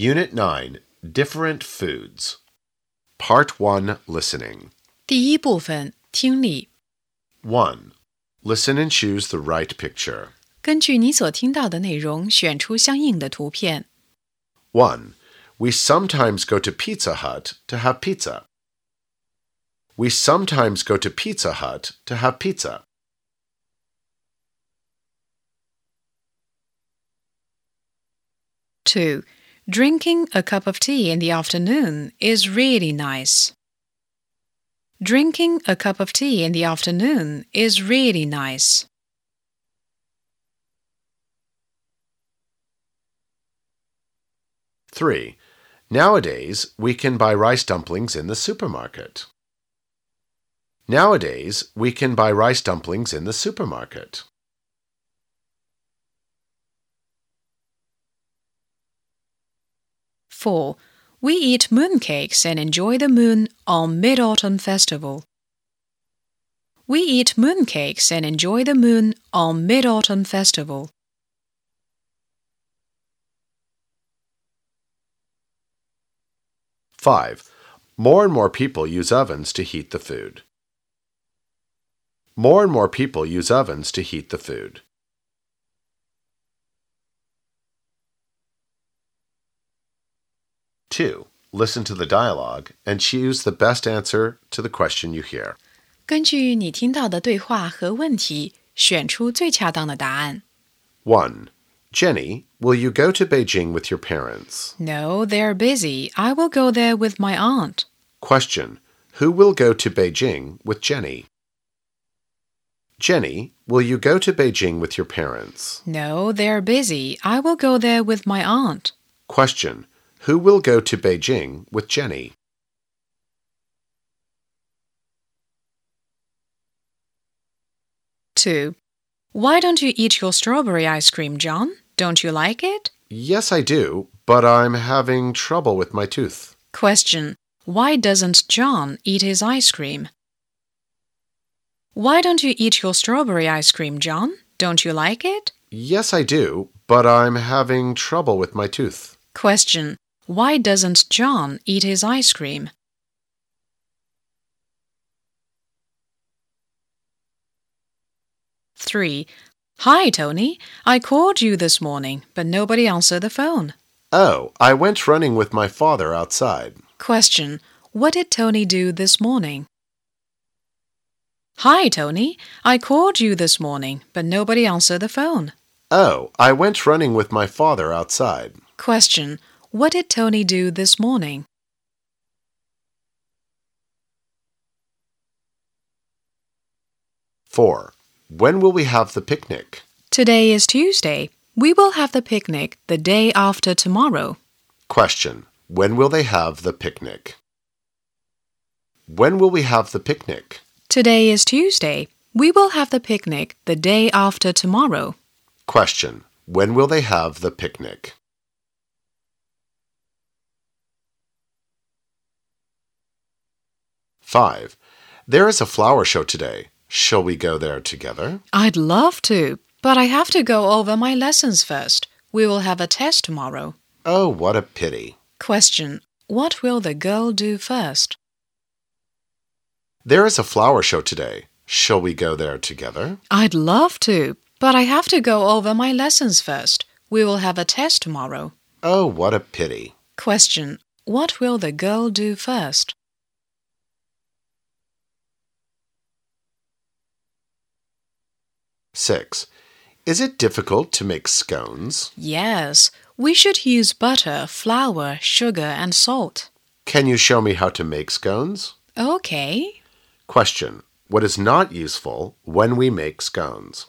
Unit 9, Different Foods. Part 1, Listening. 第一部分，听力。 1. Listen and choose the right picture. 根据你所听到的内容，选出相应的图片。 1. We sometimes go to Pizza Hut to have pizza. We sometimes go to Pizza Hut to have pizza. 2. Drinking a cup of tea in the afternoon is really nice. Drinking a cup of tea in the afternoon is really nice. 3. Nowadays, we can buy rice dumplings in the supermarket. Nowadays, we can buy rice dumplings in the supermarket. 4. We eat mooncakes and enjoy the moon on Mid-Autumn Festival. We eat mooncakes and enjoy the moon on Mid-Autumn Festival. 5. More and more people use ovens to heat the food. More and more people use ovens to heat the food. 2. Listen to the dialogue and choose the best answer to the question you hear. 根据你听到的对话和问题，选出最恰当的答案。 1. Jenny, will you go to Beijing with your parents? No, they're busy. I will go there with my aunt. Question. Who will go to Beijing with Jenny? Jenny, will you go to Beijing with your parents? No, they're busy. I will go there with my aunt. Question. Who will go to Beijing with Jenny? Two. Why don't you eat your strawberry ice cream, John? Don't you like it? Yes, I do, but I'm having trouble with my tooth. Question. Why doesn't John eat his ice cream? Why don't you eat your strawberry ice cream, John? Don't you like it? Yes, I do, but I'm having trouble with my tooth. Question. Why doesn't John eat his ice cream? Three. Hi, Tony. I called you this morning, but nobody answered the phone. Oh, I went running with my father outside. Question. What did Tony do this morning? Hi, Tony. I called you this morning, but nobody answered the phone. Oh, I went running with my father outside. Question. What did Tony do this morning? Four. When will we have the picnic? Today is Tuesday. We will have the picnic the day after tomorrow. Question. When will they have the picnic? When will we have the picnic? Today is Tuesday. We will have the picnic the day after tomorrow. Question. When will they have the picnic? 5. There is a flower show today. Shall we go there together? I'd love to, but I have to go over my lessons first. We will have a test tomorrow. Oh, what a pity. Question. What will the girl do first? There is a flower show today. Shall we go there together? I'd love to, but I have to go over my lessons first. We will have a test tomorrow. Oh, what a pity. Question. What will the girl do first? 6. Is it difficult to make scones? Yes. We should use butter, flour, sugar, and salt. Can you show me how to make scones? Okay. Question. What is not useful when we make scones?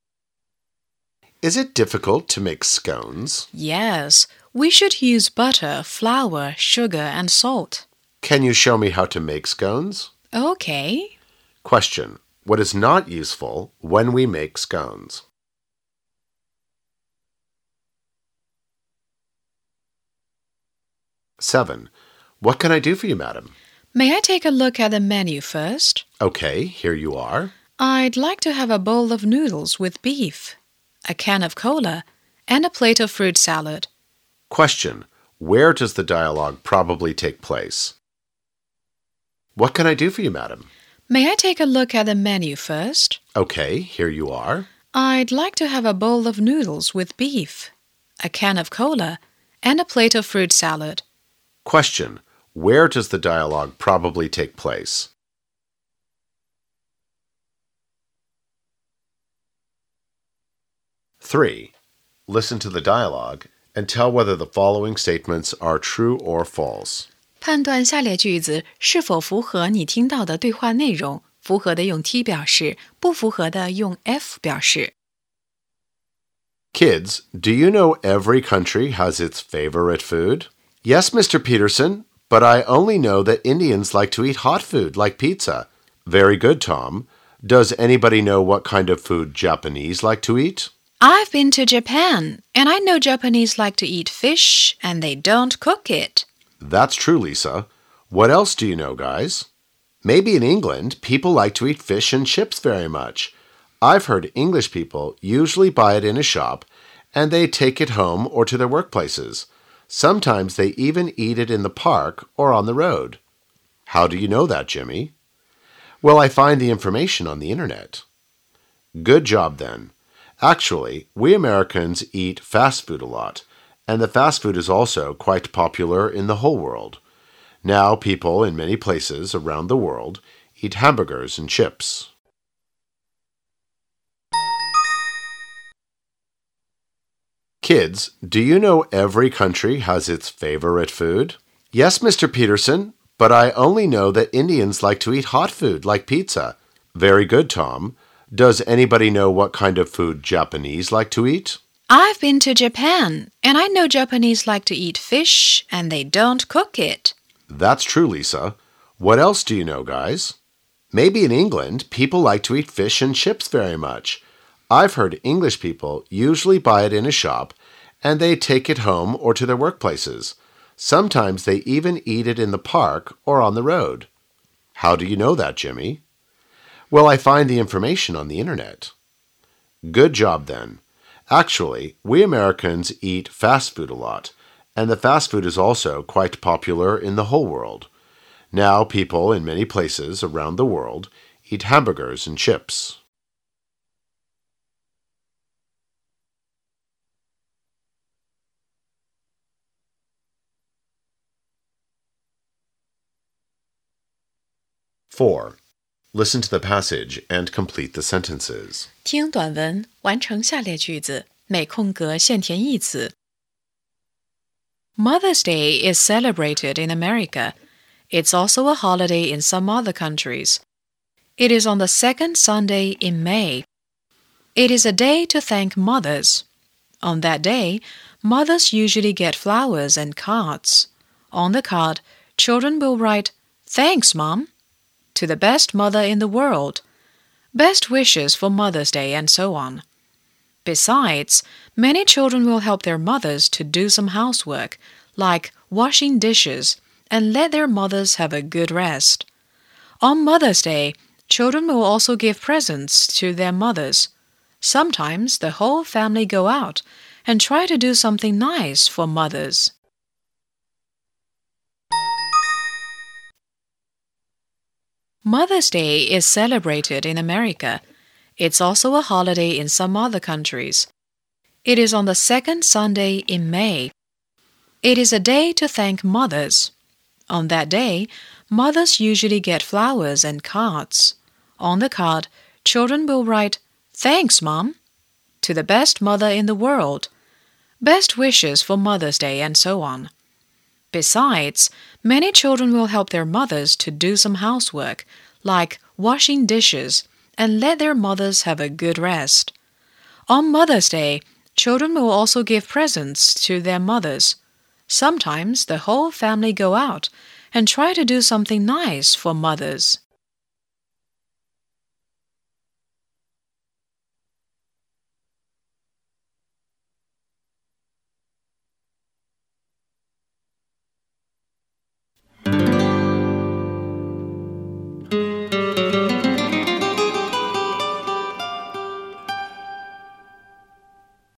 Is it difficult to make scones? Yes. We should use butter, flour, sugar, and salt. Can you show me how to make scones? Okay. Question. What is not useful when we make scones? 7. What can I do for you, madam? May I take a look at the menu first? Okay, here you are. I'd like to have a bowl of noodles with beef, a can of cola, and a plate of fruit salad. Question. Where does the dialogue probably take place? What can I do for you, madam? May I take a look at the menu first? Okay, here you are. I'd like to have a bowl of noodles with beef, a can of cola, and a plate of fruit salad. Question. Where does the dialogue probably take place? Three. Listen to the dialogue and tell whether the following statements are true or false. 判断下列句子是否符合你听到的对话内容，符合的用 T 表示，不符合的用 F 表示。 Kids, do you know every country has its favorite food? Yes, Mr. Peterson, but I only know that Indians like to eat hot food like pizza. Very good, Tom. Does anybody know what kind of food Japanese like to eat? I've been to Japan, and I know Japanese like to eat fish, and they don't cook it. That's true, Lisa. What else do you know, guys? Maybe in England, people like to eat fish and chips very much. I've heard English people usually buy it in a shop, and they take it home or to their workplaces. Sometimes they even eat it in the park or on the road. How do you know that, Jimmy? Well, I find the information on the internet. Good job, then. Actually, we Americans eat fast food a lot, and the fast food is also quite popular in the whole world. Now, people in many places around the world eat hamburgers and chips. Kids, do you know every country has its favorite food? Yes, Mr. Peterson, but I only know that Indians like to eat hot food like pizza. Very good, Tom. Does anybody know what kind of food Japanese like to eat? I've been to Japan, and I know Japanese like to eat fish, and they don't cook it. That's true, Lisa. What else do you know, guys? Maybe in England, people like to eat fish and chips very much. I've heard English people usually buy it in a shop, and they take it home or to their workplaces. Sometimes they even eat it in the park or on the road. How do you know that, Jimmy? Well, I find the information on the internet. Good job, then. Actually, we Americans eat fast food a lot, and the fast food is also quite popular in the whole world. Now, people in many places around the world eat hamburgers and chips. Four. Listen to the passage and complete the sentences. 听短文，完成下列句子，每空格现填一词。Mother's Day is celebrated in America. It's also a holiday in some other countries. It is on the second Sunday in May. It is a day to thank mothers. On that day, mothers usually get flowers and cards. On the card, children will write, "Thanks, Mom," to the best mother in the world, best wishes for Mother's Day, and so on. Besides, many children will help their mothers to do some housework, like washing dishes, and let their mothers have a good rest. On Mother's Day, children will also give presents to their mothers. Sometimes the whole family go out and try to do something nice for mothers. Mother's Day is celebrated in America. It's also a holiday in some other countries. It is on the second Sunday in May. It is a day to thank mothers. On that day, mothers usually get flowers and cards. On the card, children will write, "Thanks, Mom," to the best mother in the world, best wishes for Mother's Day, and so on. Besides, many children will help their mothers to do some housework, like washing dishes, and let their mothers have a good rest. On Mother's Day, children will also give presents to their mothers. Sometimes the whole family go out and try to do something nice for mothers.